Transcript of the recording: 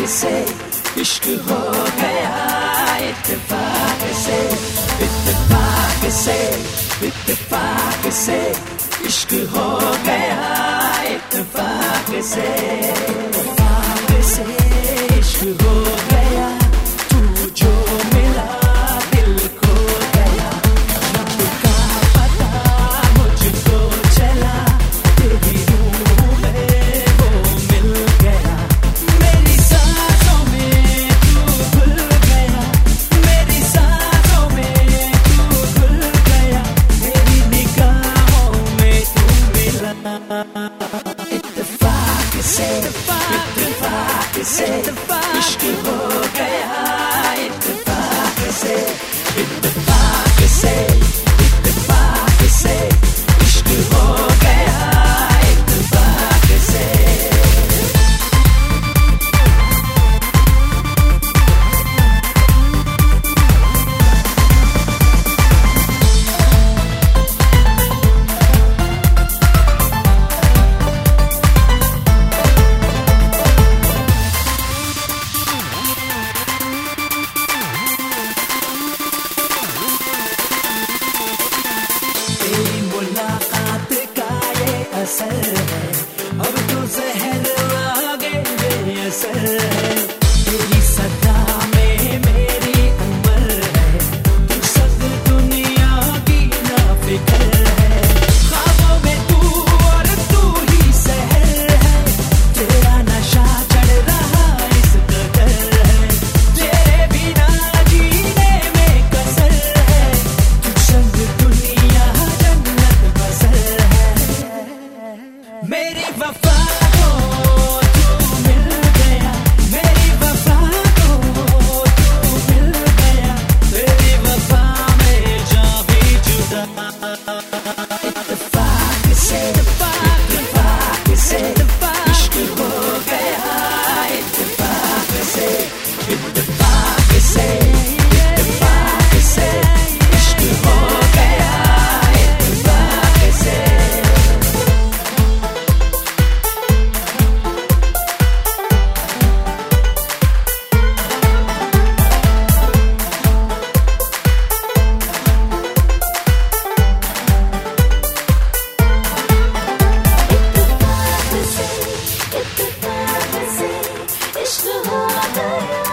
से इश्क हो गया, इत्तेफाक से, इत्तेफाक से, इत्तेफाक से इश्क हो गया, इत्तेफाक से, इत्तेफाक से इश्क हो गया। तू जो मिला दिल खो गया, रब का पता मुझको चला, तेरी रूह में वो मिल गया। मेरी सांसों में तू घुल गया, मेरी सांसों में तू घुल गया, मेरी निगाहों में तू मिला। इत्तेफाक से, इत्तेफाक से इश्क हो गया, इत्तेफाक से, इत्तेफाक से, इत्तेफाक से इश्क हो गया, इत्तेफाक से। असर है अब तो जहर लागे बेअसर है, तेरी सदा में मेरी उम्र है, तू सब दुनिया की नाफिकर है। ख्वाबों में तू और तू ही सहर है, तेरा नशा चढ़ रहा इस कदर है, तेरे बिना जीने में कसर है, तू संग दुनिया जन्नत बसर है। मेरी वफा को तू मिल गया, मेरी वफा को तू मिल गया, तेरी वफा में जा भी जुदा। इत्तेफाक से, इत्तेफाक से इश्क हो गया, इत्तेफाक से, इत्तेफाक से, इत्तेफाक से इश्क हो गया, इत्तेफाक से। इश्क हो गया।